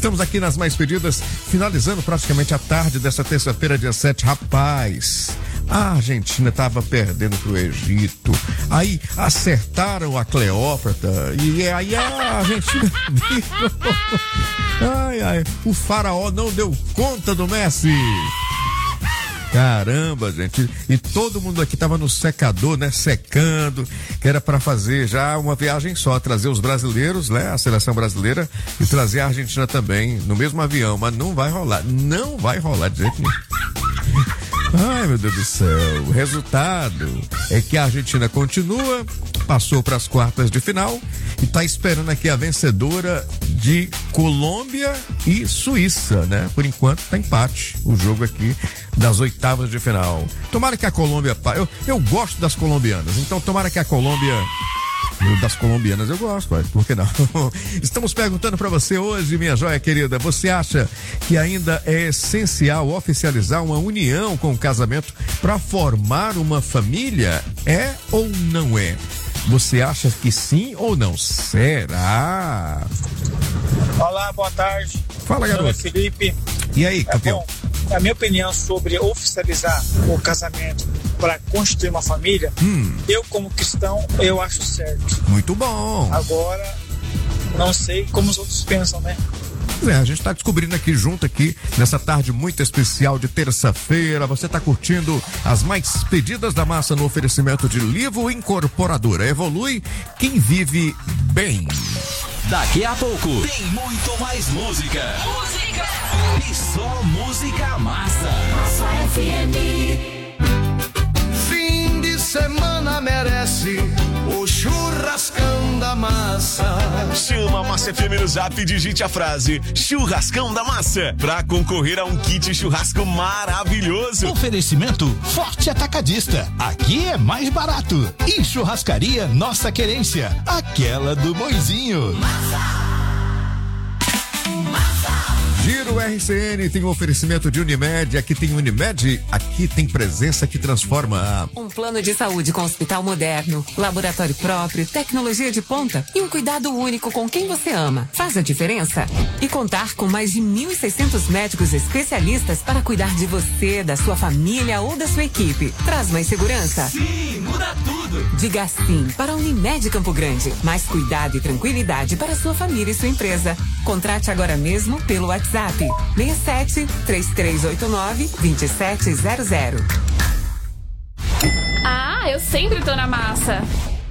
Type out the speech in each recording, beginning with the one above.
Estamos aqui nas mais pedidas, finalizando praticamente a tarde dessa terça-feira, dia 7. Rapaz, a Argentina estava perdendo pro Egito. Aí acertaram a Cleópatra e aí a Argentina o faraó não deu conta do Messi. Caramba, gente. E todo mundo aqui tava no secador, né? Secando, que era para fazer já uma viagem só, trazer os brasileiros, né? A seleção brasileira e trazer a Argentina também no mesmo avião, mas não vai rolar. Não vai rolar de jeito nenhum. Ai, meu Deus do céu. O resultado é que a Argentina continua, passou para as quartas de final e está esperando aqui a vencedora de Colômbia e Suíça, né? Por enquanto tá empate o jogo aqui das oitavas de final. Tomara que a Colômbia... Eu gosto das colombianas, então tomara que a Colômbia... Das colombianas eu gosto, por que não? Estamos perguntando para você hoje, minha joia querida, você acha que ainda é essencial oficializar uma união com o casamento para formar uma família? É ou não é? Você acha que sim ou não? Será? Olá, boa tarde. Fala, garoto. Meu nome é Felipe. E aí, campeão? Bom, a minha opinião sobre oficializar o casamento para constituir uma família, eu como cristão, eu acho certo. Muito bom. Agora, não sei como os outros pensam, né? A gente está descobrindo aqui junto aqui nessa tarde muito especial de terça-feira. Você está curtindo as mais pedidas da massa no oferecimento de Livro Incorporadora. Evolui quem vive bem. Daqui a pouco tem muito mais música. E só música massa. Massa FM. Fim de semana merece o churrascão da massa. Chama a Massa FM no Zap e digite a frase Churrascão da Massa pra concorrer a um kit churrasco maravilhoso. Oferecimento Forte Atacadista. Aqui é mais barato. E Churrascaria Nossa Querência, aquela do Moizinho. Giro RCN tem um oferecimento de Unimed. Aqui tem Unimed, aqui tem presença que transforma. Um plano de saúde com hospital moderno, laboratório próprio, tecnologia de ponta e um cuidado único com quem você ama. Faz a diferença? E contar com mais de 1.600 médicos especialistas para cuidar de você, da sua família ou da sua equipe. Traz mais segurança? Sim, muda tudo. Diga sim para a Unimed Campo Grande. Mais cuidado e tranquilidade para sua família e sua empresa. Contrate agora mesmo pelo WhatsApp 67 3389 2700. Ah, eu sempre tô na massa.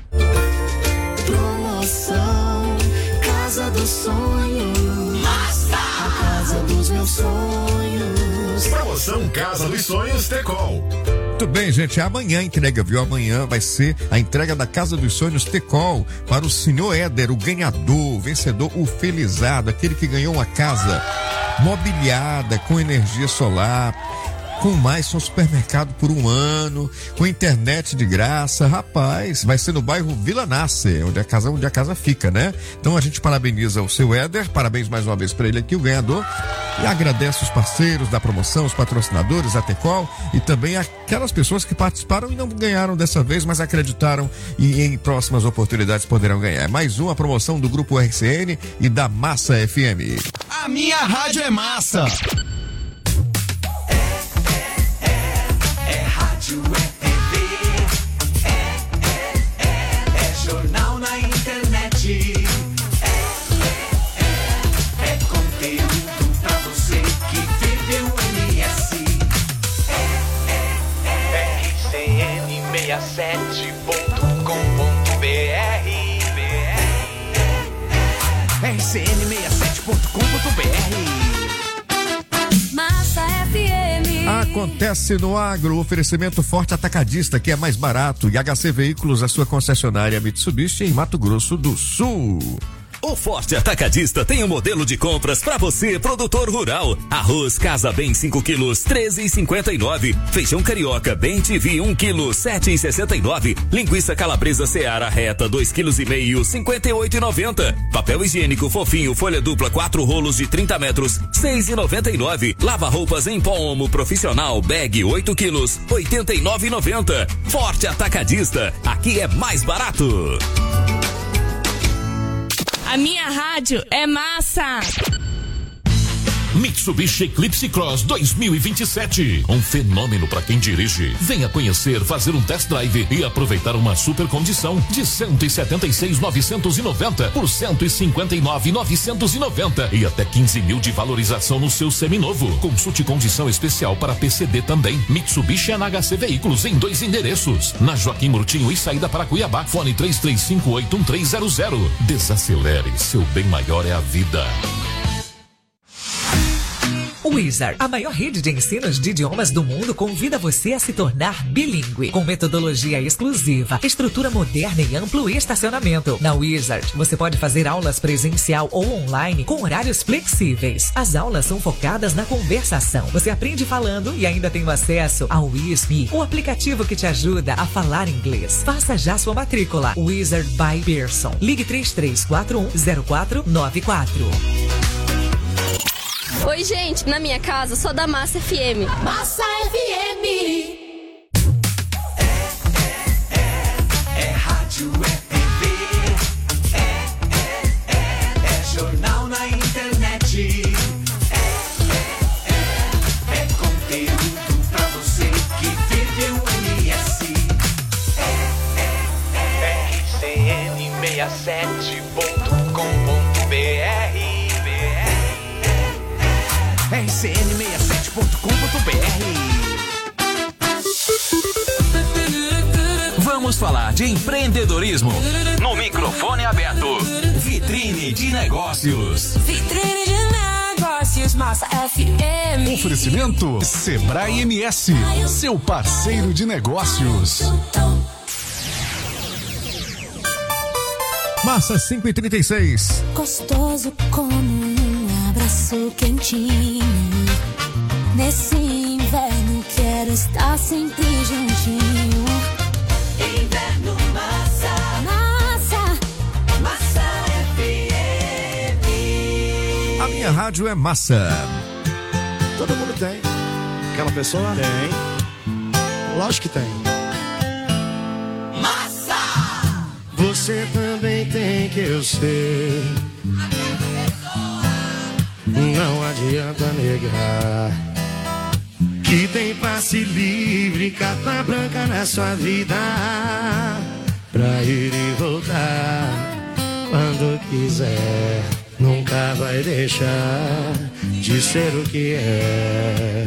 Promoção Casa dos Sonhos. Massa! A casa dos meus sonhos. Promoção Casa dos Sonhos Tecol. Muito bem, gente, amanhã a entrega, viu? Amanhã vai ser a entrega da Casa dos Sonhos Tecol para o senhor Éder, o ganhador, o vencedor, o felizado, aquele que ganhou uma casa mobiliada com energia solar, com mais um supermercado por um ano, com internet de graça. Rapaz, vai ser no bairro Vila Nascer, onde a casa fica, né? Então a gente parabeniza o seu Éder, parabéns mais uma vez para ele aqui, o ganhador, e agradece os parceiros da promoção, os patrocinadores, a Tecol, e também aquelas pessoas que participaram e não ganharam dessa vez, mas acreditaram e em próximas oportunidades poderão ganhar. Mais uma promoção do Grupo RCN e da Massa FM. A minha rádio é massa. É rádio, é TV, é jornal na internet, é conteúdo pra você que vive o MS. RCN67.com.br. Massa FM. Acontece no agro, oferecimento Forte Atacadista, que é mais barato, e HC Veículos, a sua concessionária Mitsubishi em Mato Grosso do Sul. O Forte Atacadista tem um modelo de compras para você, produtor rural. Arroz Casa Bem 5 quilos, 13,59. Feijão carioca Bem TV 1 quilo, 7,69. Linguiça calabresa Seara reta 2,5 quilos, 58,90. Papel higiênico fofinho folha dupla 4 rolos de 30 metros, 6,99. Lava roupas em pó Omo profissional bag 8 quilos, 89,90. Forte Atacadista, aqui é mais barato. A minha rádio é massa. Mitsubishi Eclipse Cross 2027. Um fenômeno para quem dirige. Venha conhecer, fazer um test drive e aproveitar uma super condição de 176.990 por 159.990 e até 15 mil de valorização no seu seminovo. Consulte condição especial para PCD também. Mitsubishi NHC Veículos em 2 endereços. Na Joaquim Murtinho e saída para Cuiabá. Fone 33581300. Desacelere, seu bem maior é a vida. Wizard, a maior rede de ensinos de idiomas do mundo, convida você a se tornar bilíngue, com metodologia exclusiva, estrutura moderna e amplo estacionamento. Na Wizard, você pode fazer aulas presencial ou online com horários flexíveis. As aulas são focadas na conversação. Você aprende falando e ainda tem acesso ao WISP, o aplicativo que te ajuda a falar inglês. Faça já sua matrícula. Wizard by Pearson. Ligue 33410494. Oi, gente, na minha casa só dá Massa FM. Massa FM. É rádio, é TV, é jornal na internet. É conteúdo pra você que vive o MS. RCN67.com.br RCN67.com.br. Vamos falar de empreendedorismo no microfone aberto. Vitrine de Negócios. Vitrine de Negócios, Massa FM. Oferecimento Sebrae MS, seu parceiro de negócios. Massa 5h36. Gostoso como um abraço quentinho. Nesse inverno quero estar sempre juntinho. Inverno Massa. Massa FM. A minha rádio é Massa. Todo mundo tem. Aquela pessoa? Tem. Lógico que tem. Massa. Você também tem, que eu sei. Não adianta negar que tem passe livre, carta branca na sua vida, pra ir e voltar quando quiser. Nunca vai deixar de ser o que é.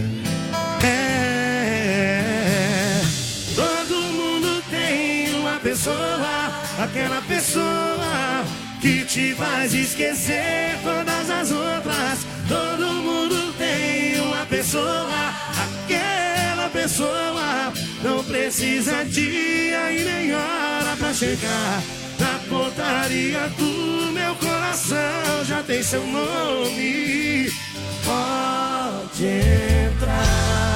Todo mundo tem uma pessoa, aquela pessoa que te faz esquecer todas as outras. Todo mundo tem uma pessoa, aquela pessoa não precisa dia e nem hora pra chegar na portaria do meu coração. Já tem seu nome, pode entrar.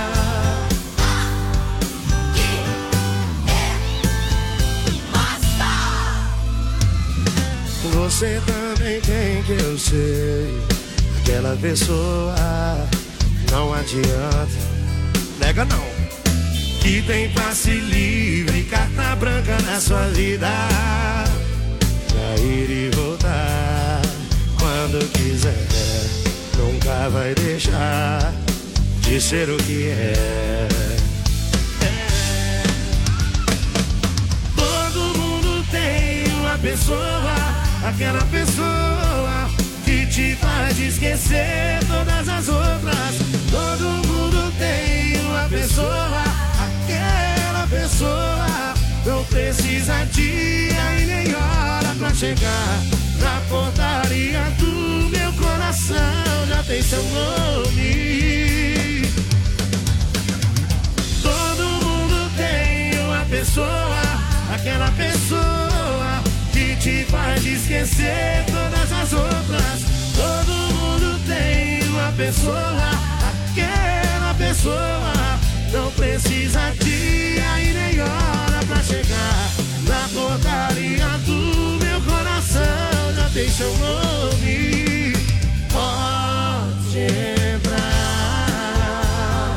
Você também tem, que eu sei. Aquela pessoa, não adianta, nega não, que tem passe livre, carta branca na sua vida, pra ir e voltar quando quiser. Nunca vai deixar de ser o que é. Todo mundo tem uma pessoa, aquela pessoa que te faz esquecer todas as outras. Todo mundo tem uma pessoa, aquela pessoa não precisa dia e nem hora pra chegar na portaria do meu coração. Já tem seu nome. Todo mundo tem uma pessoa, aquela pessoa que te faz esquecer todas as outras. Todo mundo tem uma pessoa, aquela pessoa não precisa dia e nem hora pra chegar na portaria do meu coração. Já tem seu nome, pode entrar.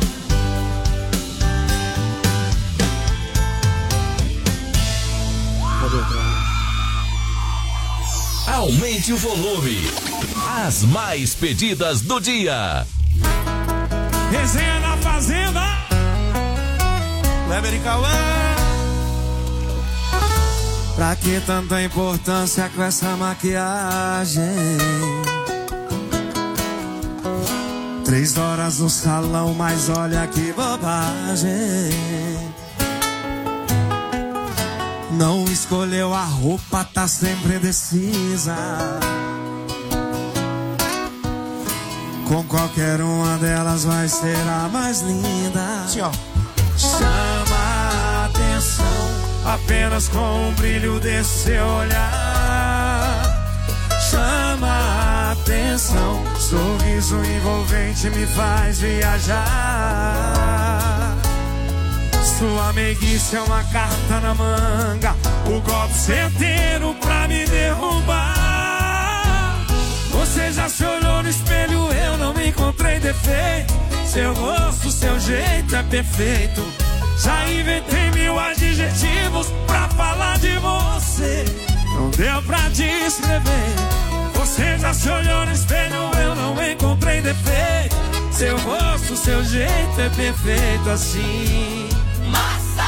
Pode entrar. Aumente o volume. As mais pedidas do dia. Resenha na Fazenda. Kleber e Cauã. Pra que tanta importância com essa maquiagem? 3 horas no salão, mas olha que bobagem. Não escolheu a roupa, tá sempre indecisa. Com qualquer uma delas vai ser a mais linda. Sim, ó. Chama a atenção apenas com o brilho desse seu olhar. Chama a atenção, sorriso envolvente me faz viajar. Sua meiguice é uma carta na manga, o golpe certeiro pra me derrubar. Você já se olhou no espelho, eu não encontrei defeito. Seu rosto, seu jeito é perfeito. Já inventei 1000 adjetivos pra falar de você. Não deu pra descrever. Você já se olhou no espelho, eu não encontrei defeito. Seu rosto, seu jeito é perfeito assim. Massa!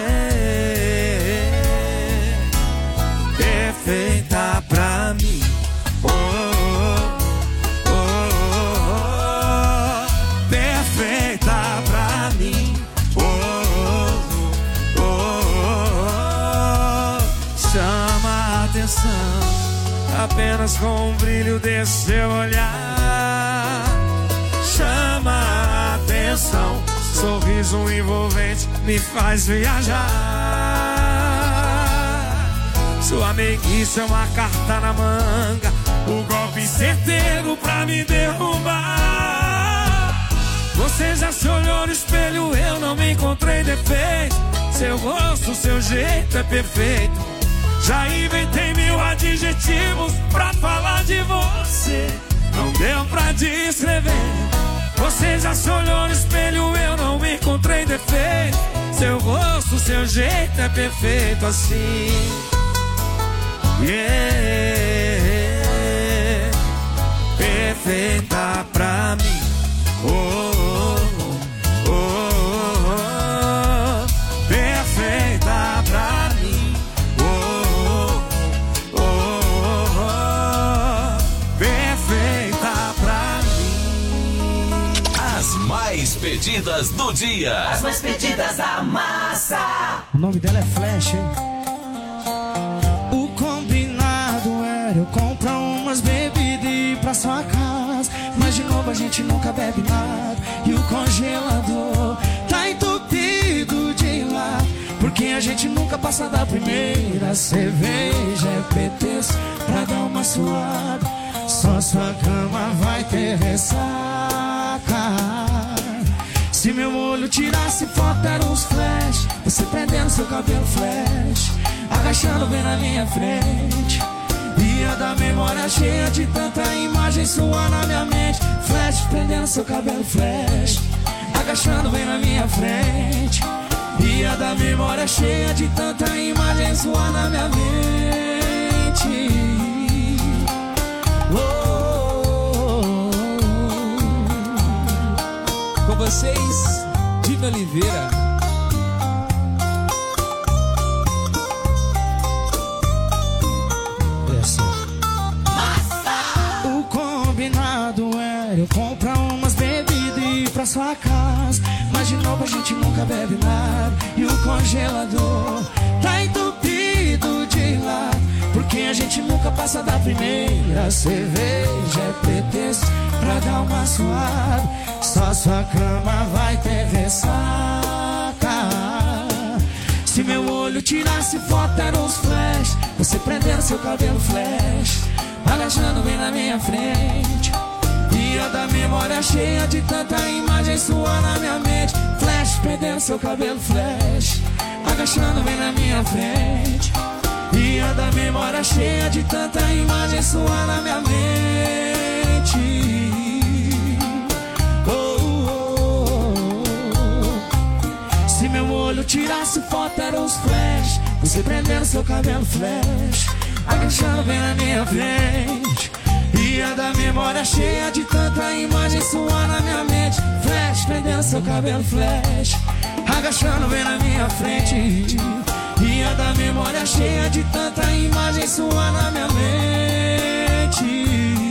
Yeah. Perfeita pra mim. Oh, oh, oh, oh. Perfeita pra mim. Oh, oh, oh, oh. Chama a atenção apenas com o brilho desse seu olhar. Chama a atenção, sorriso envolvente me faz viajar. Sua meiguice é uma carta na manga, o golpe certeiro pra me derrubar. Você já se olhou no espelho, eu não encontrei defeito. Seu rosto, seu jeito é perfeito. Já inventei 1000 adjetivos pra falar de você. Não deu pra descrever. Você já se olhou no espelho, eu não encontrei defeito. Seu rosto, seu jeito é perfeito assim. Yeah. Perfeita pra mim. Oh, oh, oh, oh, oh. Perfeita pra mim. Oh, oh, oh, oh. Perfeita pra mim. As mais pedidas do dia. As mais pedidas da massa. O nome dela é Flash, hein? O combinado era eu comprar umas bebidas e ir pra sua casa, mas de novo a gente nunca bebe nada. E o congelador tá entupido de lá, porque a gente nunca passa da primeira cerveja. É pretexto pra dar uma suada, só sua cama vai ter ressaca. Se meu olho tirasse foto, eram uns flash, você prendendo seu cabelo flash, agachando bem na minha frente. Ia da memória cheia de tanta imagem sua na minha mente. Flash, prendendo seu cabelo flash, agachando bem na minha frente. Ia da memória cheia de tanta imagem sua na minha mente. Oh, oh, oh. Com vocês, Dina Oliveira. Eu comprar umas bebidas e ir pra sua casa, mas de novo a gente nunca bebe nada. E o congelador tá entupido de lá, porque a gente nunca passa da primeira cerveja. É pretexto pra dar uma suada, só sua cama vai ter ressaca. Se meu olho tirasse foto, eram os flash, você prendendo seu cabelo flash, agachando bem na minha frente. Ia da memória cheia de tanta imagem sua na minha mente. Flash, prendendo seu cabelo flash, agachando bem na minha frente. Ia da memória cheia de tanta imagem sua na minha mente. Oh, oh, oh. Se meu olho tirasse foto, eram os flash, você prendendo seu cabelo flash, agachando bem na minha frente. Dia da memória cheia de tanta imagem sua na minha mente. Flash, prendendo seu cabelo flash, agachando bem na minha frente. Dia da memória cheia de tanta imagem sua na minha mente.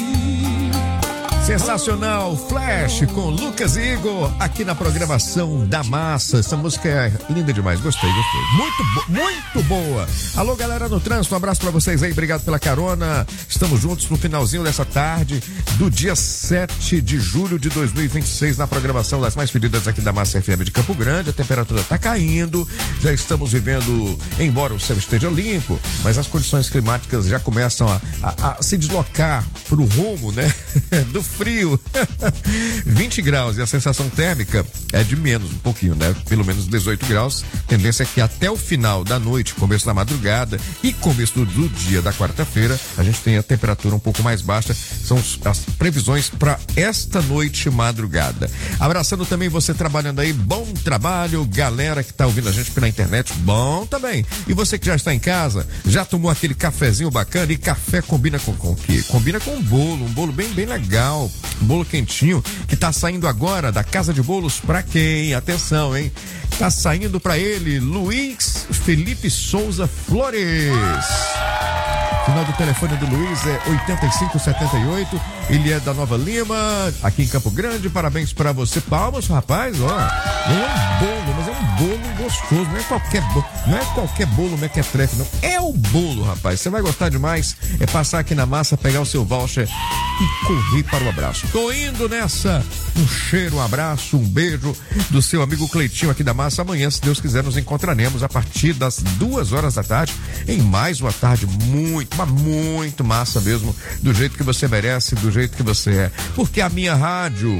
Sensacional, Flash com Lucas e Igor aqui na programação da Massa. Essa música é linda demais, gostei. Muito boa. Alô, galera no trânsito, um abraço pra vocês aí, obrigado pela carona. Estamos juntos no finalzinho dessa tarde do dia 7 de julho de 2026 na programação das mais pedidas aqui da Massa FM de Campo Grande. A temperatura tá caindo, já estamos vivendo, embora o céu esteja limpo, mas as condições climáticas já começam a se deslocar pro rumo, né, do frio. 20 graus e a sensação térmica é de menos um pouquinho, né? Pelo menos 18 graus. Tendência é que até o final da noite, começo da madrugada e começo do dia da quarta-feira, a gente tem a temperatura um pouco mais baixa. São as previsões para esta noite madrugada. Abraçando também você trabalhando aí, bom trabalho, galera que tá ouvindo a gente pela internet, bom também. E você que já está em casa, já tomou aquele cafezinho bacana? E café combina com o quê? Combina com um bolo bem legal. Um bolo quentinho que tá saindo agora da Casa de Bolos pra quem? Atenção, hein? Tá saindo pra ele, Luiz Felipe Souza Flores. Final do telefone do Luiz é 8578. Ele é da Nova Lima, aqui em Campo Grande. Parabéns pra você. Palmas, rapaz, ó. Não é um bolo, mas é um bolo gostoso. Não é qualquer bolo mequetrefe, não. É o bolo, rapaz. Você vai gostar demais. É passar aqui na Massa, pegar o seu voucher e correr para o abraço. Tô indo nessa. Um cheiro, um abraço, um beijo do seu amigo Cleitinho aqui da Massa. Amanhã, se Deus quiser, nos encontraremos a partir das 2h da tarde em mais uma tarde muito massa mesmo, do jeito que você merece, do jeito que você é. Porque a minha rádio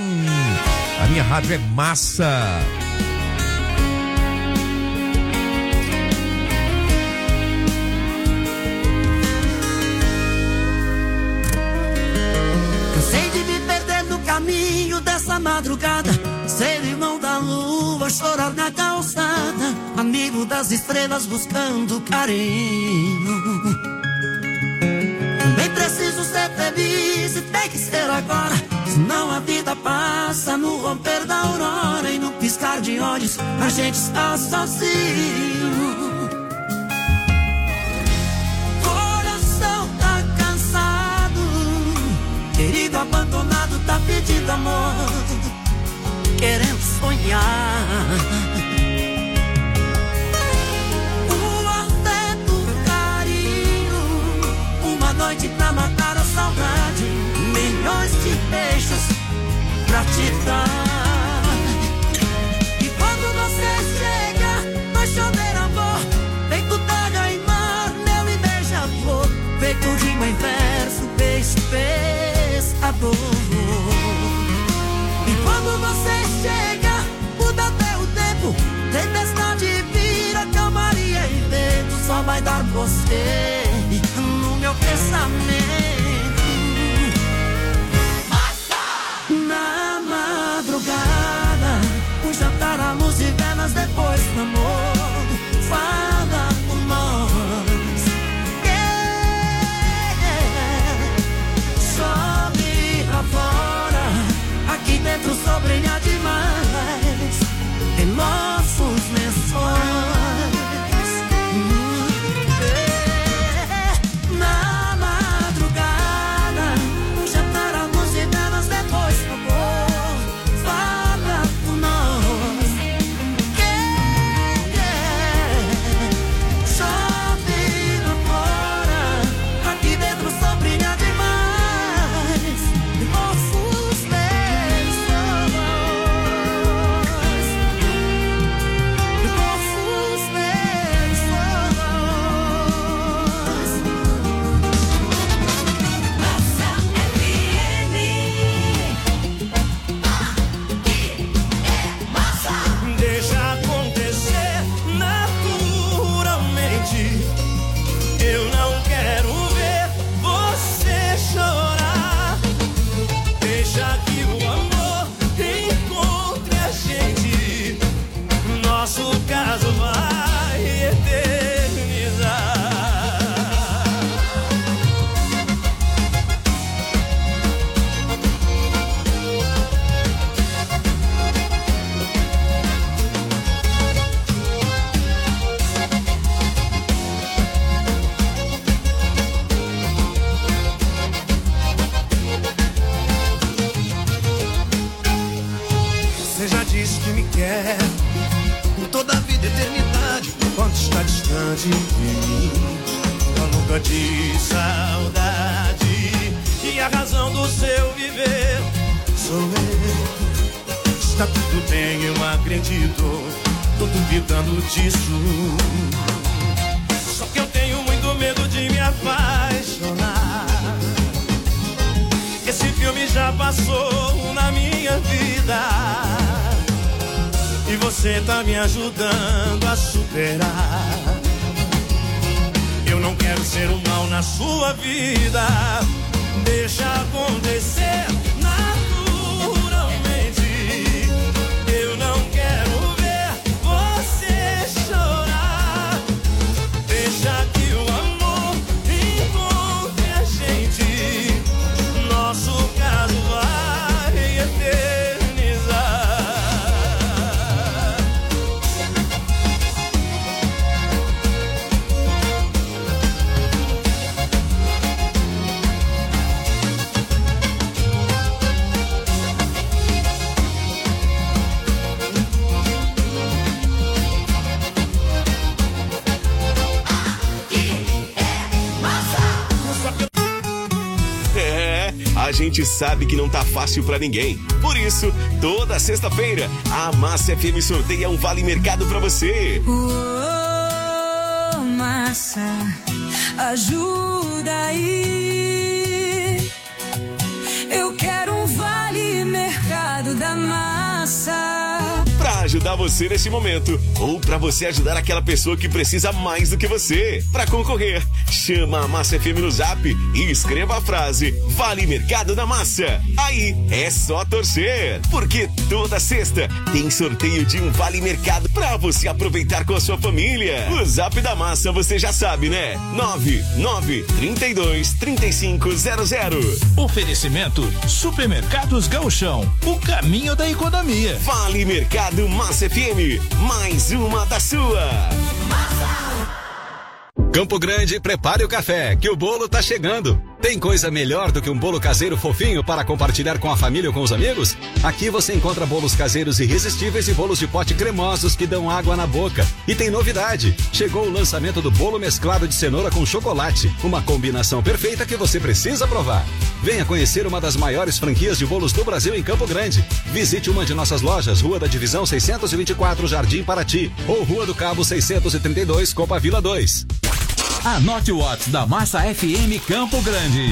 é massa. Cansei de me perder no caminho dessa madrugada, ser irmão da lua, chorar na calçada, amigo das estrelas buscando carinho. Também preciso ser feliz e tem que ser agora, senão a vida passa no romper da aurora e no piscar de olhos a gente está sozinho. Coração tá cansado, querido abandonado tá pedindo amor, querendo sonhar. Noite pra matar a saudade, milhões de beijos pra te dar. E quando você chega, vai chover amor, feito daga e mar, meu e beija-flor, feito rima em verso, beijo pescador. E quando você chega, muda até o tempo, tempestade vira calmaria e vento, só vai dar você meu pensamento. Na madrugada, o jantar, a luz e velas, depois do amor, fala por nós. Chove a quer por toda a vida, eternidade, enquanto está distante de mim. Uma louca de saudade, e a razão do seu viver sou eu. Está tudo bem, eu acredito, tô duvidando disso. Só que eu tenho muito medo de me apaixonar. Esse filme já passou na minha vida, e você tá me ajudando a superar. Eu não quero ser um mal na sua vida, deixa acontecer naturalmente. Eu não quero ver você chorar. Deixa que o amor encontre a gente. Nosso caso vai eternizar. A gente sabe que não tá fácil pra ninguém. Por isso, toda sexta-feira, a Massa FM sorteia um Vale Mercado pra você. Oh, Massa, ajuda aí. Eu quero um Vale Mercado da Massa. Pra ajudar você nesse momento, ou pra você ajudar aquela pessoa que precisa mais do que você. Pra concorrer, chama a Massa FM no Zap e escreva a frase Vale Mercado da Massa. Aí é só torcer, porque toda sexta tem sorteio de um Vale Mercado pra você aproveitar com a sua família. O Zap da Massa você já sabe, né? 99323500. Oferecimento Supermercados Gauchão, o caminho da economia. Vale Mercado Massa FM, mais uma da sua. Campo Grande, prepare o café, que o bolo tá chegando. Tem coisa melhor do que um bolo caseiro fofinho para compartilhar com a família ou com os amigos? Aqui você encontra bolos caseiros irresistíveis e bolos de pote cremosos que dão água na boca. E tem novidade, chegou o lançamento do bolo mesclado de cenoura com chocolate, uma combinação perfeita que você precisa provar. Venha conhecer uma das maiores franquias de bolos do Brasil em Campo Grande. Visite uma de nossas lojas, Rua da Divisão 624, Jardim Paraty, ou Rua do Cabo 632, Copa Vila 2. Anote o WhatsApp da Massa FM Campo Grande: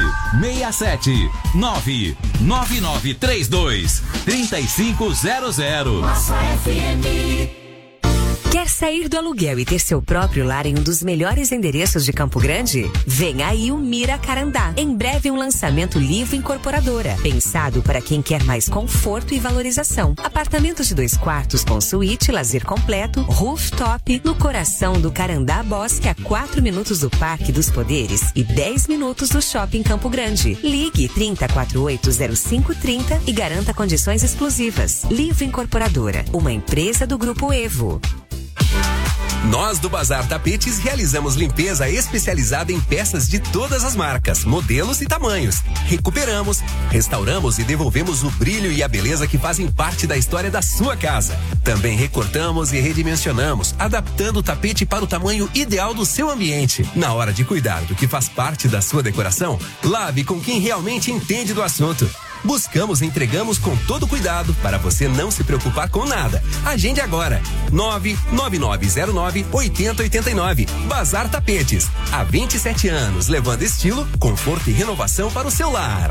67999323500. Massa FM. Quer sair do aluguel e ter seu próprio lar em um dos melhores endereços de Campo Grande? Vem aí o Mira Carandá. Em breve um lançamento Livro Incorporadora, pensado para quem quer mais conforto e valorização. Apartamentos de 2 quartos com suíte, lazer completo, rooftop, no coração do Carandá Bosque, a 4 minutos do Parque dos Poderes e 10 minutos do Shopping Campo Grande. Ligue 30480530 e garanta condições exclusivas. Livro Incorporadora, uma empresa do Grupo Evo. Nós do Bazar Tapetes realizamos limpeza especializada em peças de todas as marcas, modelos e tamanhos. Recuperamos, restauramos e devolvemos o brilho e a beleza que fazem parte da história da sua casa. Também recortamos e redimensionamos, adaptando o tapete para o tamanho ideal do seu ambiente. Na hora de cuidar do que faz parte da sua decoração, lave com quem realmente entende do assunto. Buscamos e entregamos com todo cuidado para você não se preocupar com nada. Agende agora. 99909-8089. Bazar Tapetes. Há 27 anos, levando estilo, conforto e renovação para o seu lar.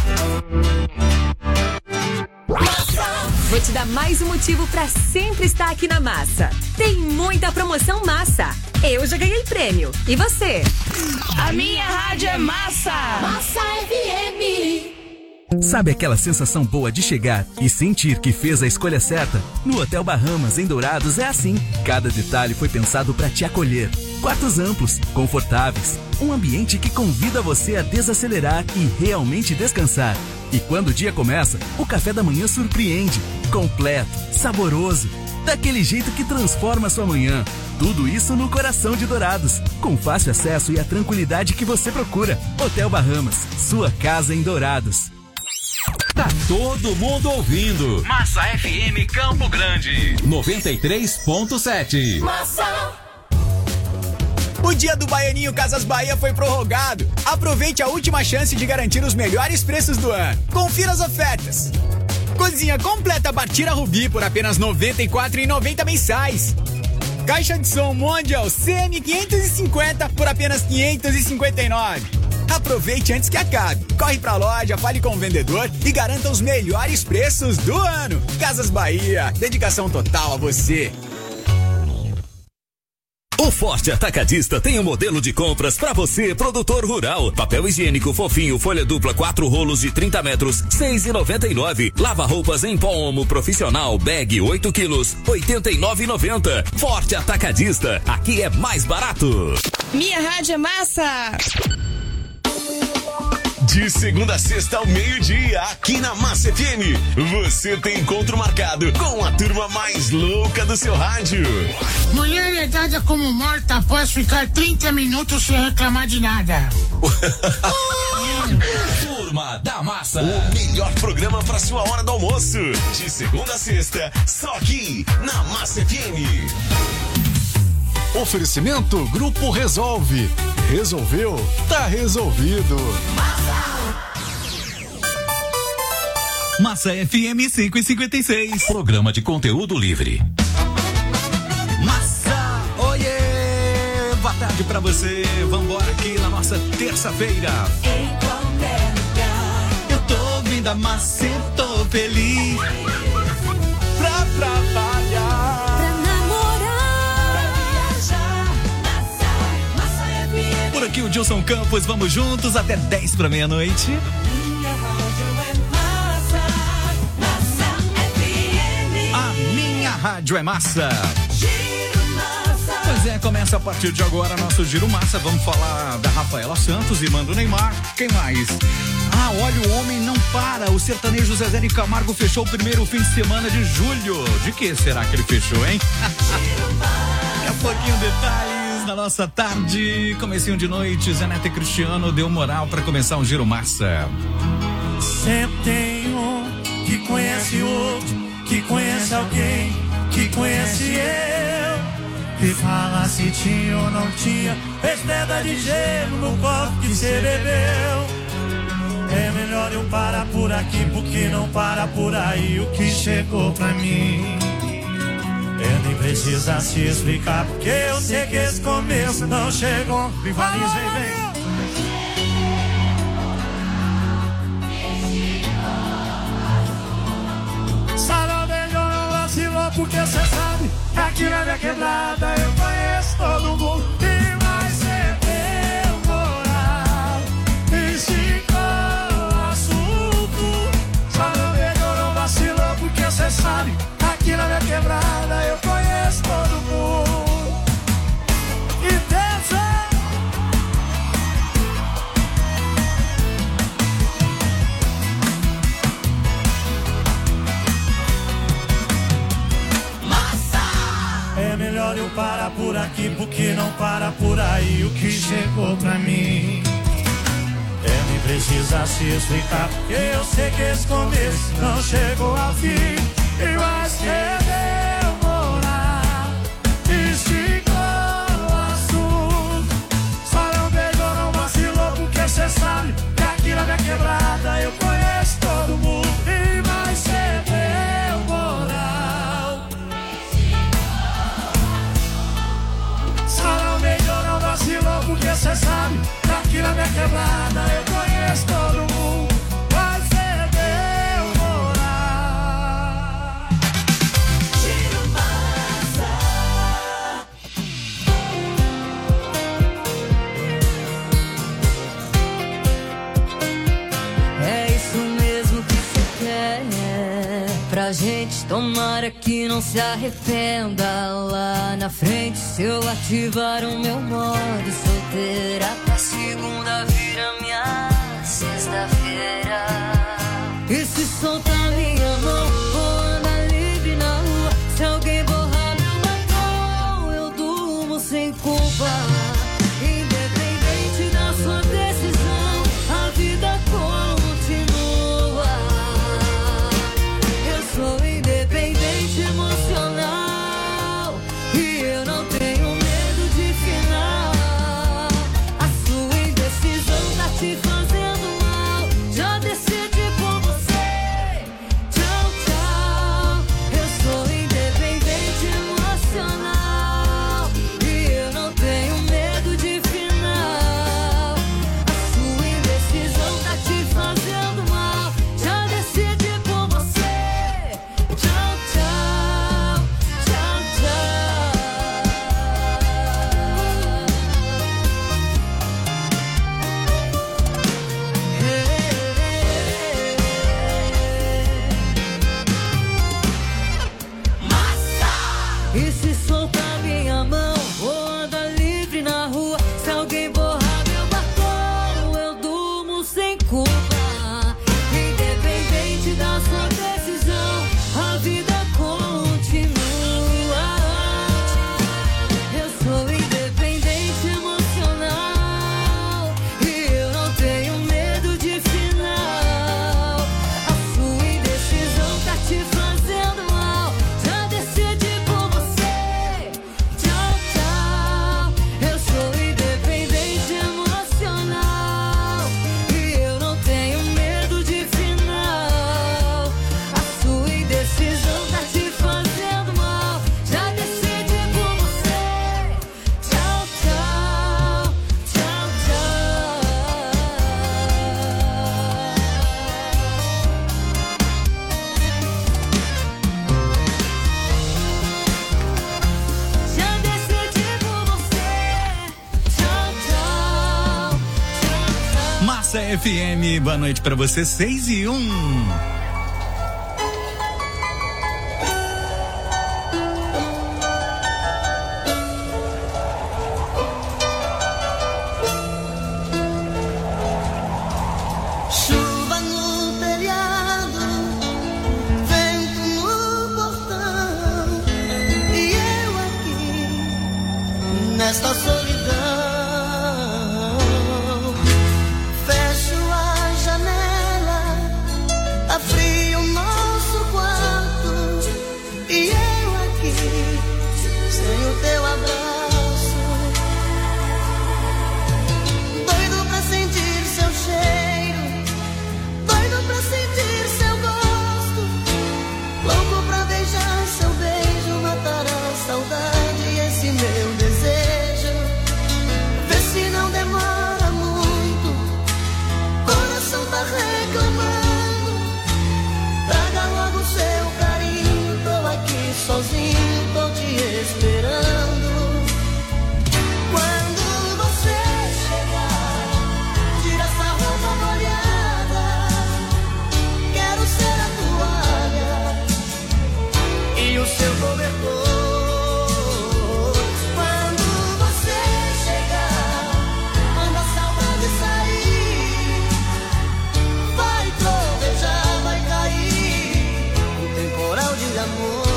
Vou te dar mais um motivo para sempre estar aqui na Massa. Tem muita promoção Massa. Eu já ganhei prêmio. E você? A minha rádio é Massa. Massa FM. Sabe aquela sensação boa de chegar e sentir que fez a escolha certa? No Hotel Bahamas, em Dourados, é assim. Cada detalhe foi pensado para te acolher. Quartos amplos, confortáveis, um ambiente que convida você a desacelerar e realmente descansar. E quando o dia começa, o café da manhã surpreende. Completo, saboroso, daquele jeito que transforma a sua manhã. Tudo isso no coração de Dourados, com fácil acesso e a tranquilidade que você procura. Hotel Bahamas, sua casa em Dourados. Tá todo mundo ouvindo. Massa FM Campo Grande 93.7. Massa. O dia do Baianinho Casas Bahia foi prorrogado. Aproveite a última chance de garantir os melhores preços do ano. Confira as ofertas. Cozinha completa Bartira Rubi por apenas R$ 94,90 mensais. Caixa de som Mondial CM550 por apenas R$ 559. Aproveite antes que acabe. Corre pra loja, fale com o vendedor e garanta os melhores preços do ano. Casas Bahia, dedicação total a você. O Forte Atacadista tem um modelo de compras pra você, produtor rural. Papel higiênico fofinho, folha dupla, 4 rolos de 30 metros, R$ 6,99. Lava roupas em pó Omo profissional, bag 8 quilos, R$ 89,90. Forte Atacadista, aqui é mais barato. Minha Rádio é Massa. De segunda a sexta ao meio-dia, aqui na Massa FM, você tem encontro marcado com a turma mais louca do seu rádio. Mulher é dada como morta após ficar 30 minutos sem reclamar de nada. Turma da Massa. O melhor programa para sua hora do almoço. De segunda a sexta, só aqui na Massa FM. Oferecimento Grupo Resolve. Resolveu? Tá resolvido. Massa FM 5:56. Programa de conteúdo livre. Massa, oiê! Boa tarde pra você. Vambora aqui na nossa terça-feira. Em qualquer lugar, eu tô ouvindo a Massa e tô feliz. Pra trabalhar. Por aqui o Gilson Campos, vamos juntos até 10 pra meia-noite. minha rádio é Massa, Massa FM. A minha rádio é Massa. Giro Massa. Pois é, começa a partir de agora nosso Giro Massa. Vamos falar da Rafaela Santos, irmã do Neymar. Quem mais? Ah, olha, o homem não para. O sertanejo Zezé de Camargo fechou o primeiro fim de semana de julho. De que será que ele fechou, hein? Daqui a pouquinho detalhes na nossa tarde, comecinho de noite. Zé Neto e Cristiano deu moral pra começar um Giro Massa. Sempre tem um que conhece o outro, que conhece alguém, que conhece eu, que fala se tinha ou não tinha, fez pedra de gelo no copo que cê bebeu. É melhor eu parar por aqui, porque não para por aí o que chegou pra mim. Nem precisa se explicar, porque eu sei que esse começo não chegou. Rivaliza e vem. Sarau melhor não vacilou, porque cê sabe, aqui na minha quebrada eu conheço todo mundo. E vai ser meu moral, esticou o assunto. Sarau melhor não vacilou, porque cê sabe, aqui na minha quebrada eu conheço todo mundo. E dança. Massa. É melhor eu parar por aqui, porque não para por aí o que chegou pra mim. Nem precisa se explicar, porque eu sei que esse começo não chegou ao fim. E vai ser demorar, esticou o assunto. Só não beijou, não vacilou, porque cê sabe que aqui na minha quebrada eu conheço todo mundo. E vai ser demorar. Só não beijou, não vacilou, porque cê sabe que aqui na minha quebrada eu conheço todo mundo. Vai ser pra gente, tomara que não se arrependa lá na frente. Se eu ativar o meu modo solteira, a segunda vira minha sexta-feira. E se soltar minha mão, vou andar livre na rua. Se alguém borrar meu batom, eu durmo sem culpa. Independente da sua decisão, a vida continua. FM, boa noite pra você, 6:01. Chuva no telhado, vento no portão, e eu aqui nesta solidão. Fecho a janela, tá frio o nosso quarto, e eu aqui sem o teu abraço. Doido pra sentir seu cheiro, doido pra sentir seu gosto, louco pra beijar seu beijo, matar a saudade e esse meu desejo. Vê se não demora muito, coração tá reclamando. Traga logo seu carinho, tô aqui sozinho, tô te esperando. Quando você chegar, tira essa roupa molhada, quero ser a toalha e o seu cobertor. Quando você chegar, manda a saudade sair, vai trovejar, vai cair um temporal de amor.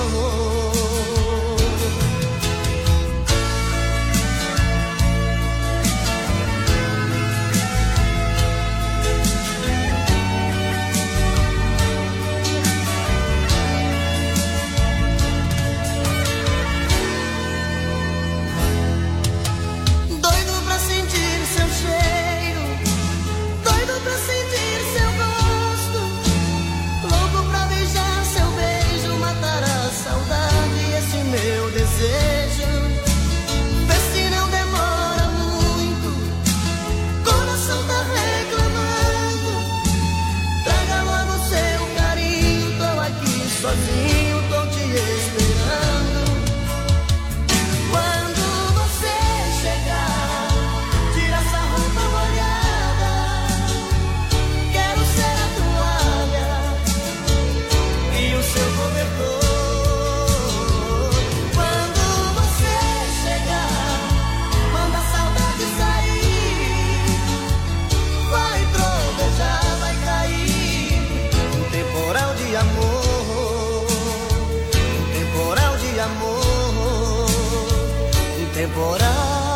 Doido pra sentir seu cheiro, doido pra sentir seu gosto, louco pra beijar seu beijo, matar a saudade e esse meu desejo. Vê se não demora muito, coração tá reclamando. Traga logo seu carinho, tô aqui sozinho, tô te esperando. Quando você chegar, tira essa roupa molhada, quero ser a toalha e o seu cobertor. Quando você chegar, manda a saudade sair, vai trovejar, vai cair um temporal de amor, um temporal de amor, um temporal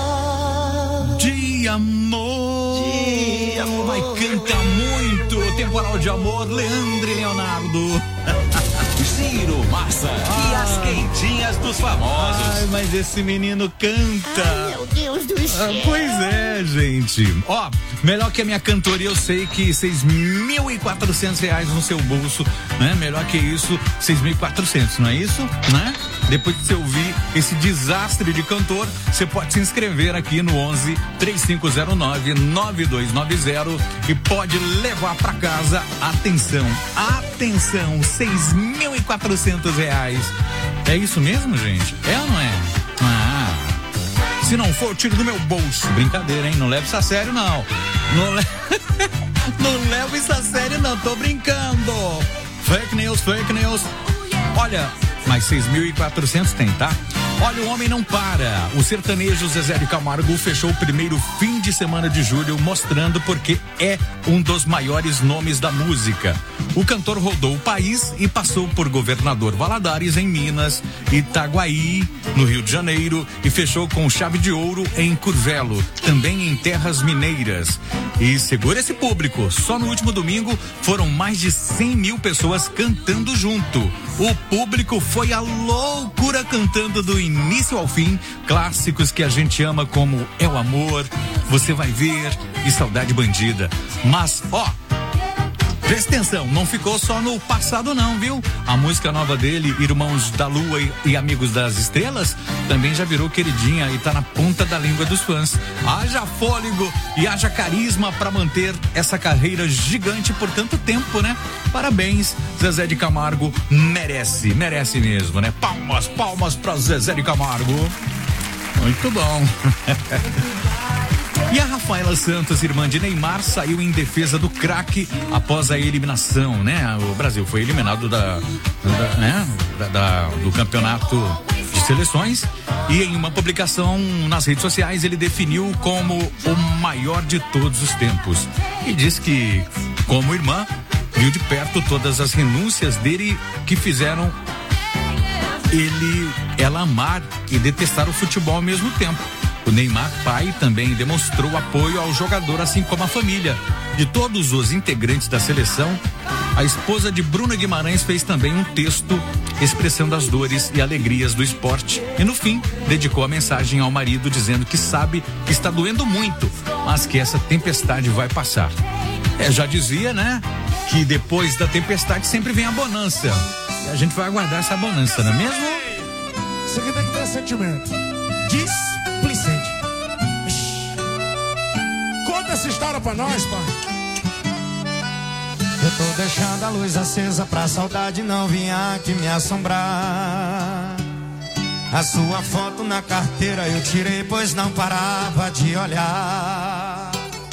De amor. de amor. Vai, canta muito. Temporal de amor, Leandro e Leonardo. Giro Massa e as quentinhas dos famosos. Ai, mas esse menino canta. Ai, meu Deus do céu. Pois é, gente. Ó, melhor que a minha cantoria, eu sei que R$6.400 no seu bolso, né? Melhor que isso, 6.400, não é isso? Né? Depois de você ouvir esse desastre de cantor, você pode se inscrever aqui no 11 3509 9290 e pode levar pra casa, atenção, R$6.400. É isso mesmo, gente? É ou não é? Ah, se não for, eu tiro do meu bolso. Brincadeira, hein? Não leve isso a sério, não. Não levo isso a sério, não. Tô brincando. Fake news, fake news. Olha, mas 6.400 tem, tá? Olha, o homem não para. O sertanejo Zezé de Camargo fechou o primeiro fim de semana de julho, mostrando porque é um dos maiores nomes da música. O cantor rodou o país e passou por Governador Valadares, em Minas, Itaguaí, no Rio de Janeiro, e fechou com chave de ouro em Curvelo, também em Terras Mineiras. E segura esse público, só no último domingo foram mais de 100 mil pessoas cantando junto. O público foi a loucura cantando do início ao fim, clássicos que a gente ama como É o Amor, Você Vai Ver e Saudade Bandida. Mas, ó, presta atenção, não ficou só no passado não, viu? A música nova dele, Irmãos da Lua e Amigos das Estrelas, também já virou queridinha e tá na ponta da língua dos fãs. Haja fôlego e haja carisma pra manter essa carreira gigante por tanto tempo, né? Parabéns, Zezé de Camargo, merece mesmo, né? Palmas pra Zezé de Camargo. Muito bom. E a Rafaela Santos, irmã de Neymar, saiu em defesa do craque após a eliminação, né? O Brasil foi eliminado do campeonato de seleções, e em uma publicação nas redes sociais ele definiu como o maior de todos os tempos e diz que, como irmã, viu de perto todas as renúncias dele que fizeram ela amar e detestar o futebol ao mesmo tempo. O Neymar, pai, também demonstrou apoio ao jogador, assim como a família. De todos os integrantes da seleção, a esposa de Bruna Guimarães fez também um texto expressando as dores e alegrias do esporte. E no fim, dedicou a mensagem ao marido dizendo que sabe que está doendo muito, mas que essa tempestade vai passar. Já dizia, né? Que depois da tempestade sempre vem a bonança. E a gente vai aguardar essa bonança, não é mesmo? Isso aqui tem que ter sentimento. Displicente. Conta essa história pra nós, pai. Eu tô deixando a luz acesa pra saudade não vir aqui me assombrar. A sua foto na carteira eu tirei, pois não parava de olhar.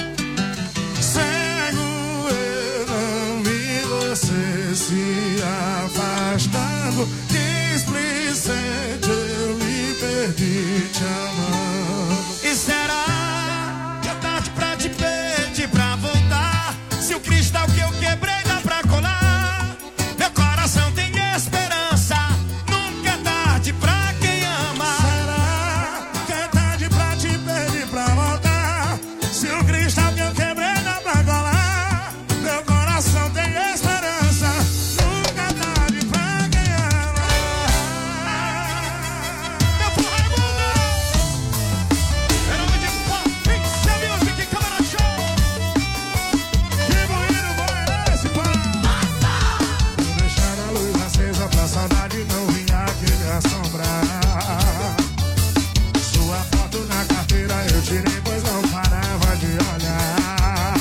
Cego eu não vi você se afastando. Displicente eu me perdi te amando. E será que é tarde pra te pedir pra voltar? Se o cristal que eu quebrei dá pra colar, meu coração tem esperança. Nunca é tarde pra quem ama. Será que é tarde pra te pedir pra voltar? Se o cristal que eu quebrei dá pra colar, meu coração tem esperança. Nunca é tarde pra quem ama. Meu porra é bunda. Em nome de Pixel Music, Câmara Show. Que bonito foi esse, pai? Vou deixar a luz acesa pra saudade não vir aqui me assombrar. Sua foto na carteira eu tirei, pois não parava de olhar.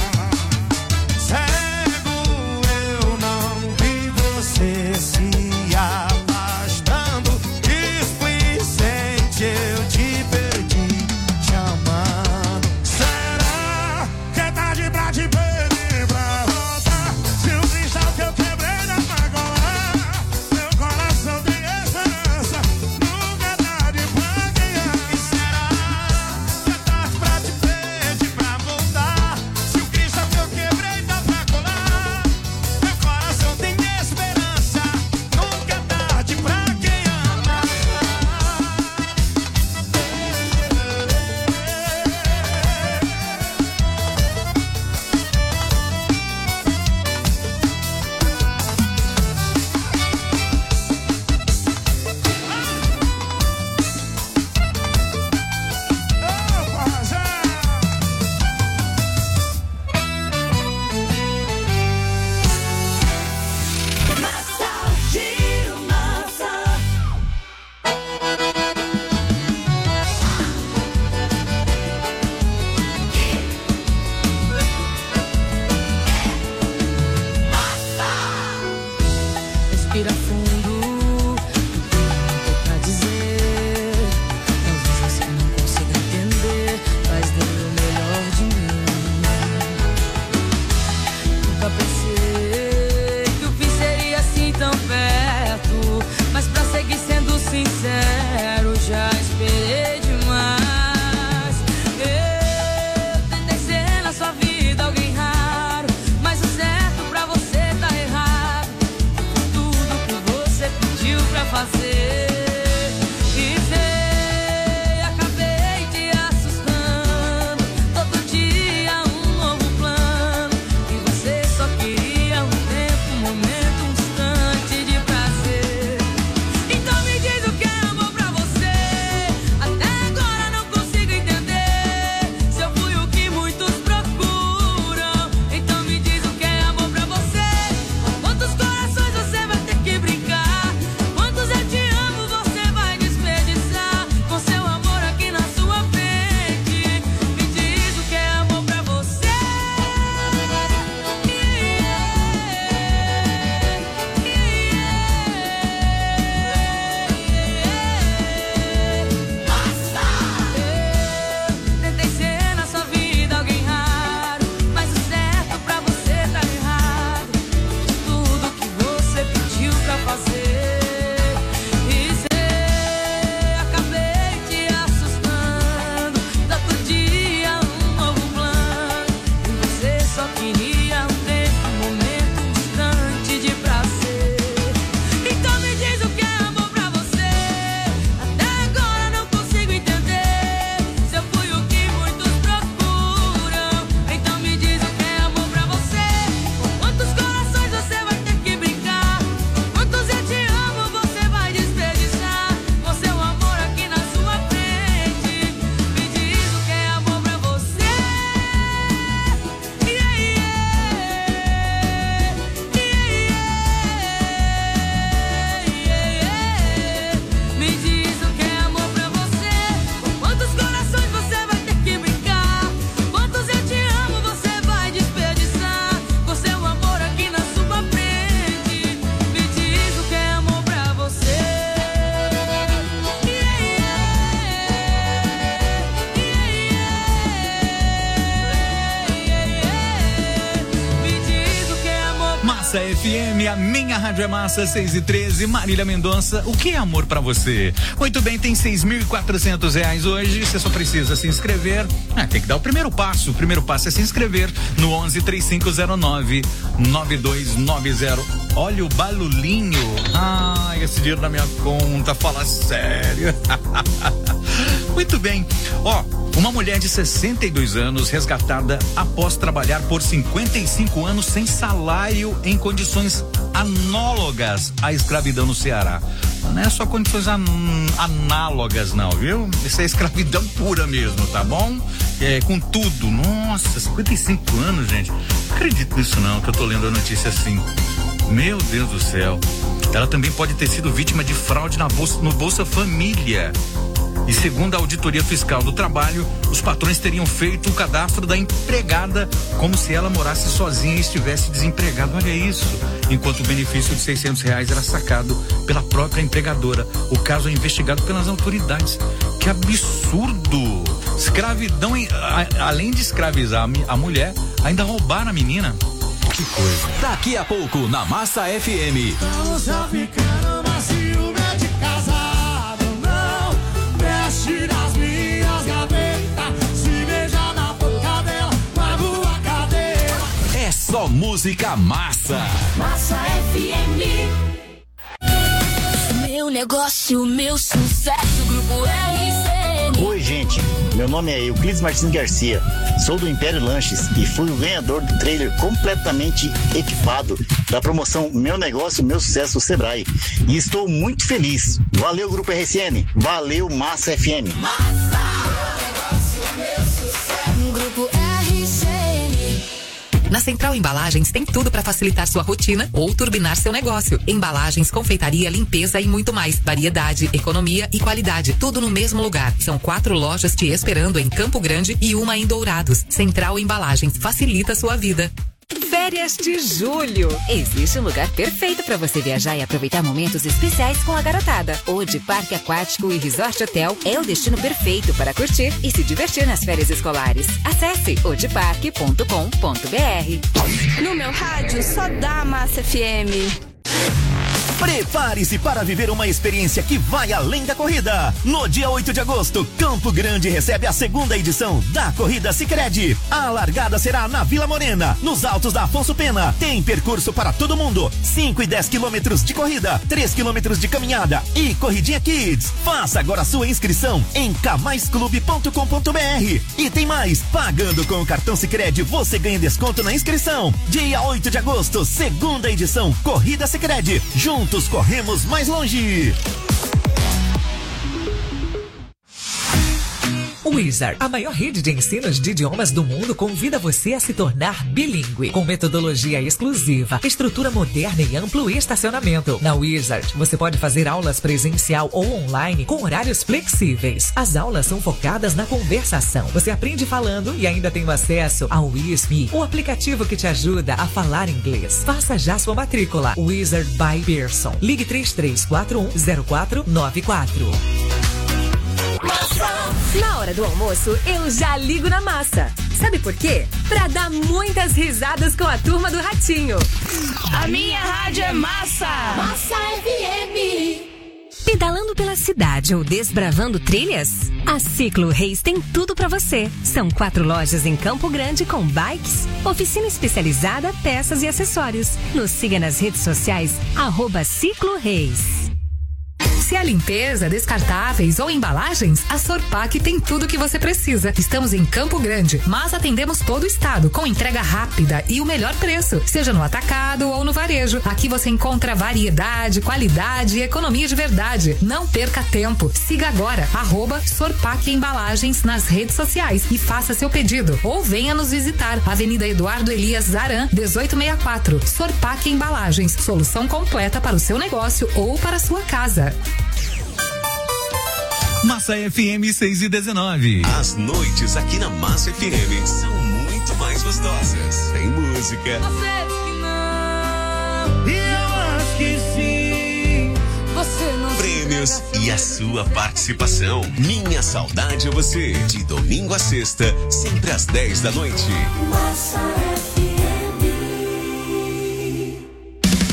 Cego eu não vi você se afastando. Displicente eu te perdi te amando. Será que é tarde pra te pedir pra voltar? Se o cristal que eu quebrei dá pra colar, meu coração tem esperança. Nunca é tarde pra quem ama. Será que é tarde pra te pedir pra voltar? Se o cristal que eu quebrei dá pra colar, meu coração tem esperança. Nunca é tarde pra quem ama. Respira fundo, tem pra dizer. Talvez você não consiga entender, mas dei o melhor de mim. Nunca pensei que o fim seria assim tão perto, mas pra seguir sendo sincero, já esperei demais. Eu tentei ser na sua vida alguém raro, mas o certo pra você tá errado. Tudo que você FM, a minha Rádio é Massa, 6h13. Marília Mendonça, o que é amor pra você? Muito bem, tem R$6.400 hoje, você só precisa se inscrever. Tem que dar o primeiro passo. O primeiro passo é se inscrever no 11-3509-9290. Olha o balulinho. Esse dinheiro na minha conta, fala sério. Muito bem. Uma mulher de 62 anos resgatada após trabalhar por 55 anos sem salário em condições análogas à escravidão no Ceará. Não é só condições análogas não, viu? Isso é escravidão pura mesmo, tá bom? Com tudo. Nossa, 55 anos, gente. Não acredito nisso não, que eu tô lendo a notícia assim. Meu Deus do céu. Ela também pode ter sido vítima de fraude no Bolsa Família. E segundo a Auditoria Fiscal do Trabalho, os patrões teriam feito o cadastro da empregada como se ela morasse sozinha e estivesse desempregada. Olha isso. Enquanto o benefício de R$600 era sacado pela própria empregadora. O caso é investigado pelas autoridades. Que absurdo! Escravidão, além de escravizar a mulher, ainda roubaram a menina. Que coisa. Daqui a pouco, na Massa FM. Estamos já ficando macio, de casado, não mexe nas minhas gavetas. Se beijar na boca dela, pago a cadeira. É só música massa. Massa FM. Meu negócio, meu sucesso, Grupo RCN. Oi, gente. Meu nome é Euclides Martins Garcia. Sou do Império Lanches e fui o ganhador do trailer completamente equipado da promoção Meu Negócio, Meu Sucesso do Sebrae. E estou muito feliz. Valeu, Grupo RCN. Valeu, Massa FM. Massa! Meu negócio, meu sucesso. Grupo RCN. Na Central Embalagens tem tudo para facilitar sua rotina ou turbinar seu negócio. Embalagens, confeitaria, limpeza e muito mais. Variedade, economia e qualidade. Tudo no mesmo lugar. São 4 lojas te esperando em Campo Grande e uma em Dourados. Central Embalagens facilita sua vida. Férias de julho. Existe um lugar perfeito para você viajar e aproveitar momentos especiais com a garotada. O de Parque Aquático e Resort Hotel é o destino perfeito para curtir e se divertir nas férias escolares. Acesse odeparque.com.br. No meu rádio só dá Massa FM. Prepare-se para viver uma experiência que vai além da corrida. No dia 8 de agosto, Campo Grande recebe a 2ª edição da Corrida Sicredi. A largada será na Vila Morena, nos altos da Afonso Pena. Tem percurso para todo mundo, 5 e 10 quilômetros de corrida, 3 quilômetros de caminhada e corridinha Kids. Faça agora sua inscrição em camaisclube.com.br. E tem mais, pagando com o cartão Sicredi você ganha desconto na inscrição. Dia 8 de agosto, 2ª edição Corrida Sicredi. Juntos corremos mais longe. Wizard, a maior rede de ensinos de idiomas do mundo, convida você a se tornar bilíngue, com metodologia exclusiva, estrutura moderna e amplo estacionamento. Na Wizard, você pode fazer aulas presencial ou online com horários flexíveis. As aulas são focadas na conversação. Você aprende falando e ainda tem acesso ao WISP, o aplicativo que te ajuda a falar inglês. Faça já sua matrícula. Wizard by Pearson. Ligue 33410494. Na hora do almoço, eu já ligo na Massa. Sabe por quê? Pra dar muitas risadas com a turma do Ratinho. A minha rádio é Massa. Massa FM. Pedalando pela cidade ou desbravando trilhas? A Ciclo Reis tem tudo pra você. São 4 lojas em Campo Grande com bikes, oficina especializada, peças e acessórios. Nos siga nas redes sociais, @Ciclo Reis. Se é limpeza, descartáveis ou embalagens, a Sorpac tem tudo o que você precisa. Estamos em Campo Grande, mas atendemos todo o estado com entrega rápida e o melhor preço, seja no atacado ou no varejo. Aqui você encontra variedade, qualidade e economia de verdade. Não perca tempo. Siga agora @Sorpac Embalagens nas redes sociais e faça seu pedido. Ou venha nos visitar. Avenida Eduardo Elias Zaran, 1864. Sorpac Embalagens, solução completa para o seu negócio ou para a sua casa. Massa FM 6h19. As noites aqui na Massa FM são muito mais gostosas. Tem música. E eu acho que sim. Você não prêmios e a sua participação. Minha saudade é você. De domingo a sexta, sempre às 10 da noite. Massa FM.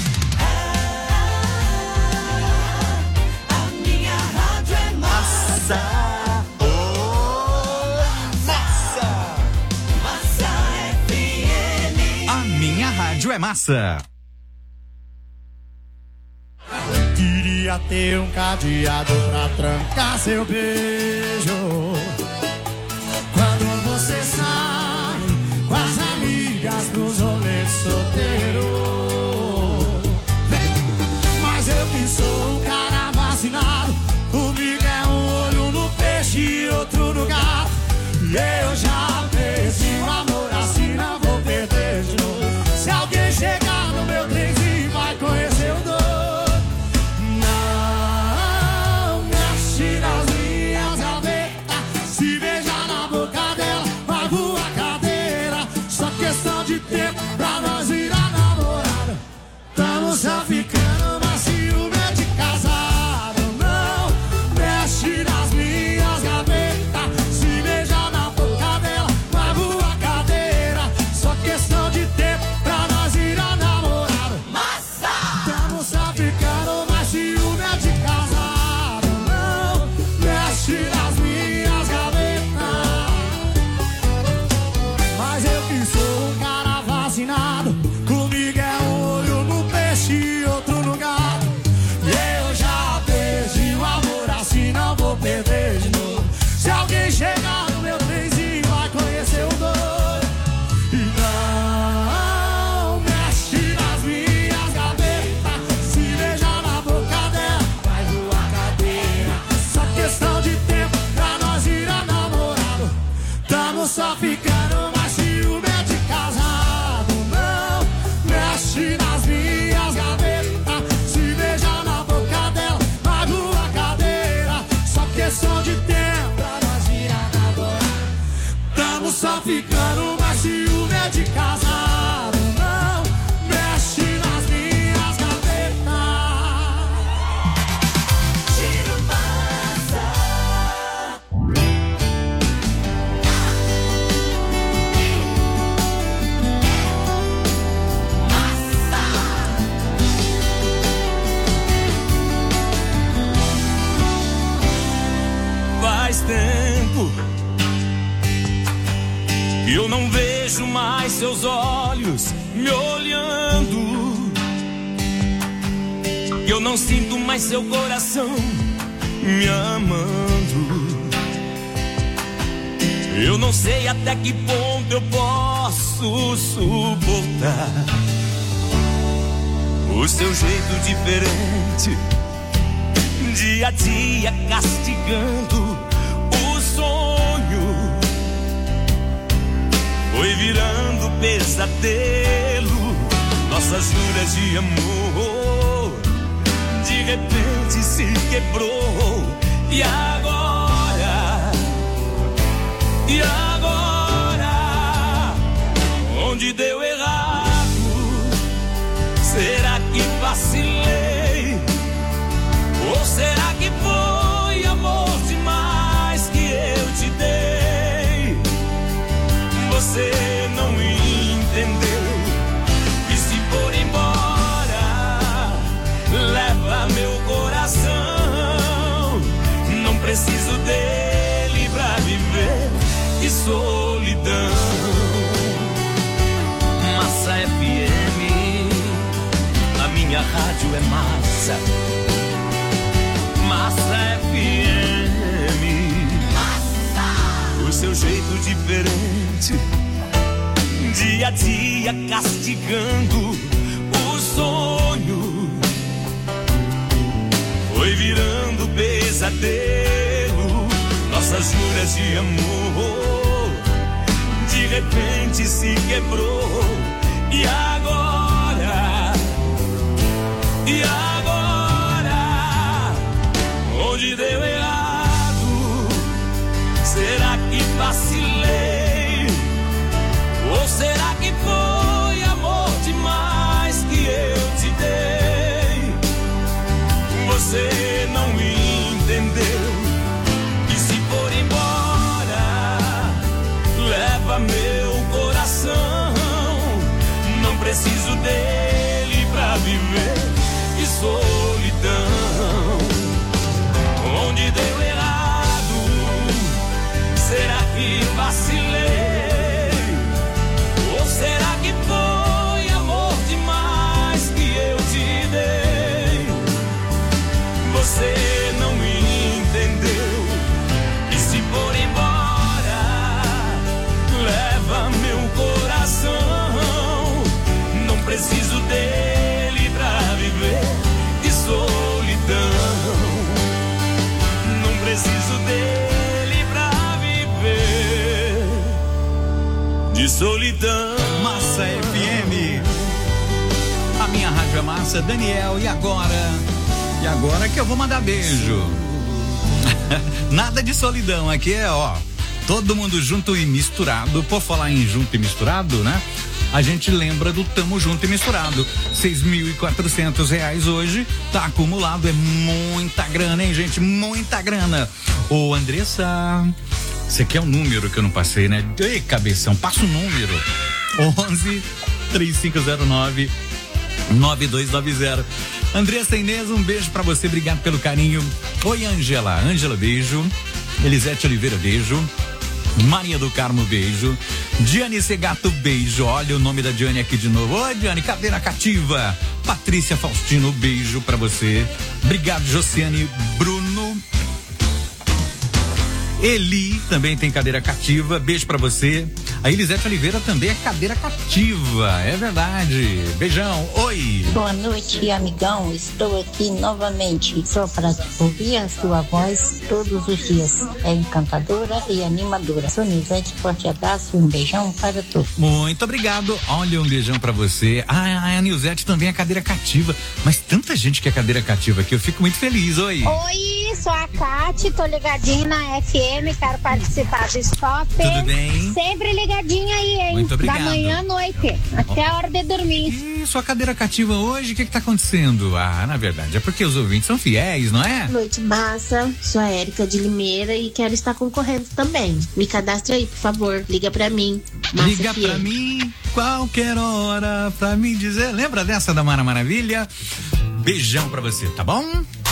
é massa. Queria ter um cadeado pra trancar seu beijo. Quando você sai com as amigas pros rolês solteiro. Mas eu que sou um cara vacinado, comigo é um olho no peixe e outro no gato. E eu já perdi o amor assim, não vou perder de novo. Se alguém chegar no meu trenzinho vai conhecer o doido. Não mexe nas minhas gavetas, se beijar na boca dela, magoa a cadeira. Só questão de tempo pra nós virar namorada. Tamo só ficando, mas ciúme de casado. Não mexe nas minhas gavetas, se beijar na boca dela, magoa a cadeira. Só questão de tempo pra nós virar namorada. Massa! Tamo só ficando, mas ciúme de casado. Não mexe nas minhas gavetas. Mas eu que sou um cara vacinado, comigo é um olho no peixe e outro no gato. E eu já perdi o amor assim, não vou perder de novo. Se alguém chegar no meu trenzinho vai conhecer o doido. E não mexe nas minhas gavetas, se beijar na boca dela vai voar cadeira. Só questão de tempo pra nós virar namorado. Tamo só ficando, mas ciúme é de casado. Não mexe nas minhas gavetas, se beijar na boca dela magoa a cadeira. Só questão de tempo pra nós virar namorado. Tamo só ficando, mas ciúme é de casado. Não mexe nas minhas gavetas. Giro massa. Faz tempo que eu não vejo mais seus olhos me olhando, que eu não sinto mais seu coração me amando. Eu não sei até que ponto eu posso suportar o seu jeito diferente, dia a dia castigando o sonho. Foi virando pesadelo, nossas juras de amor de repente se quebrou. E agora? E agora? Onde deu errado? Será que vacilei? Ou será que foi amor demais que eu te dei? Você não entendeu. E se for embora, leva meu coração. Não preciso dele pra viver. Que solidão. Massa FM, a minha rádio é massa. Massa FM, massa. O seu jeito diferente, dia a dia castigando o sonho. Foi virando pesadelo, nossas juras de amor de repente se quebrou. E agora? E agora? Onde deu errado? Será que vacilei? Ou será que foi amor demais que eu te dei? Você não entendeu. E se for embora, leva meu coração. Não solidão. Massa FM. A minha rádio é massa, Daniel, e agora? E agora que eu vou mandar beijo. Nada de solidão, aqui é, todo mundo junto e misturado. Por falar em junto e misturado, né? A gente lembra do Tamo Junto e Misturado. R$6.400 hoje, tá acumulado, é muita grana, hein, gente? Muita grana. Ô, Andressa, você quer um número que eu não passei, né? Ei, cabeção, passa um número. 11-3509-9290. Andressa Inês, um beijo pra você, obrigado pelo carinho. Oi, Ângela, beijo. Elisete Oliveira, beijo. Maria do Carmo, beijo. Diane Segato, beijo. Olha o nome da Diane aqui de novo. Oi, Diane, cadeira cativa. Patrícia Faustino, beijo pra você. Obrigado, Josiane Bruno. Eli também tem cadeira cativa, beijo pra você. A Elisete Oliveira também é cadeira cativa, é verdade. Beijão, oi. Boa noite, amigão, estou aqui novamente só para ouvir a sua voz todos os dias. É encantadora e animadora. Sou Nizete, forte abraço e um beijão para todos. Muito obrigado, olha, um beijão pra você. A Nilzete também é cadeira cativa, mas tanta gente que é cadeira cativa aqui, eu fico muito feliz, oi. Oi, sou a Cati, tô ligadinha na FM, quero participar do Stop. Tudo bem? Sempre ligadinha aí, hein? Muito obrigado. Da manhã à noite, até a hora de dormir. Ih, sua cadeira cativa hoje, o que tá acontecendo? Na verdade, é porque os ouvintes são fiéis, não é? Boa noite, massa. Sou a Érica de Limeira e quero estar concorrendo também. Me cadastre aí, por favor. Liga pra mim. Massa Liga FM. pra mim, qualquer hora, pra me dizer. Lembra dessa da Mara Maravilha? Beijão pra você, tá bom?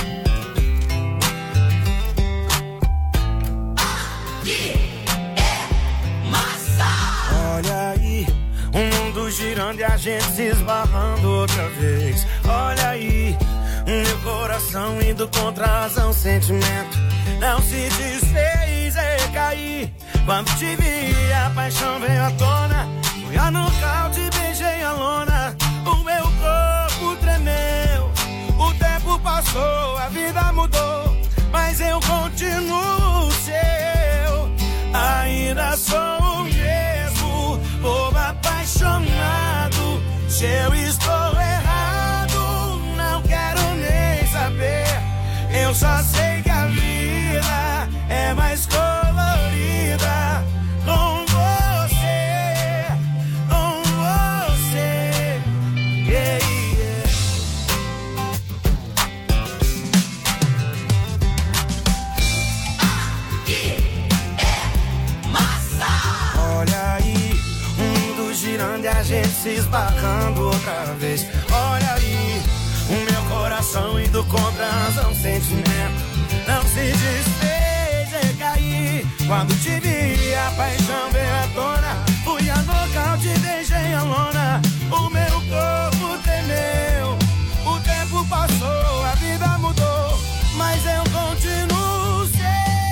Olha aí, o mundo girando e a gente se esbarrando outra vez. Olha aí, meu coração indo contra a razão, sentimento não se desfez, recaí. Quando te vi, a paixão veio à tona. Fui a nocaute, beijei a lona. O meu corpo tremeu. O tempo passou, a vida mudou, mas eu continuo seu. Ainda sou o mesmo, povo apaixonado. Se eu estou errado, não quero nem saber. Eu só sei que a vida é mais colorida com você, com você. Yeah, yeah. Olha aí, o mundo girando e a gente se esbarrando outra vez. Olha aí, o meu coração indo contra a razão, sentimento não se desfez, recaí. Quando te vi, a paixão veio à tona. Fui a nocaute, deixei a lona. O meu corpo tremeu. O tempo passou, a vida mudou, mas eu continuo seu.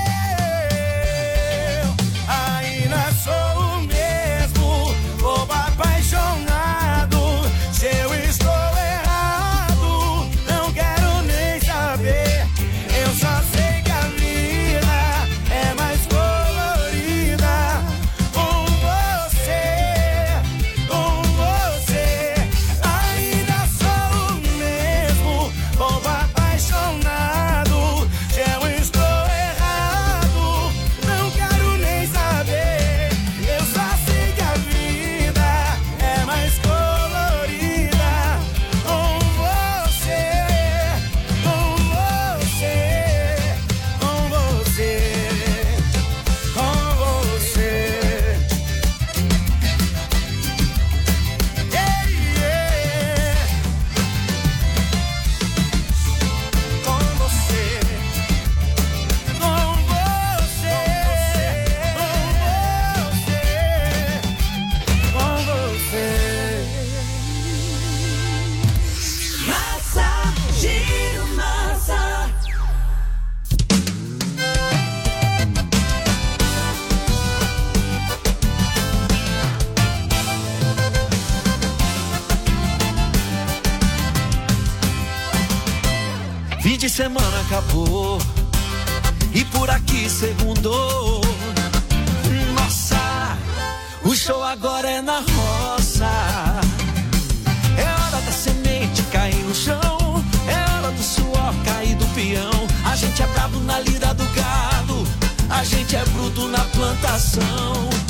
Ainda sou o mesmo, bobo apaixonado. Se eu estou errado, não quero nem saber. Eu só sei que a vida é mais colorida com você, com você. Ainda sou o mesmo, bobo apaixonado. Se eu estou errado, não quero nem saber. Eu só sei que a vida é mais colorida com você, com você, com você, com você. Yeah, yeah. Com você, com você, com você. Massa, giro massa. Fim de semana acabou e por aqui segundou. Nossa, o O show agora é na roça. É hora da semente cair no chão. É hora do suor cair do peão. A gente é bravo na lida do gado. A gente é bruto na plantação.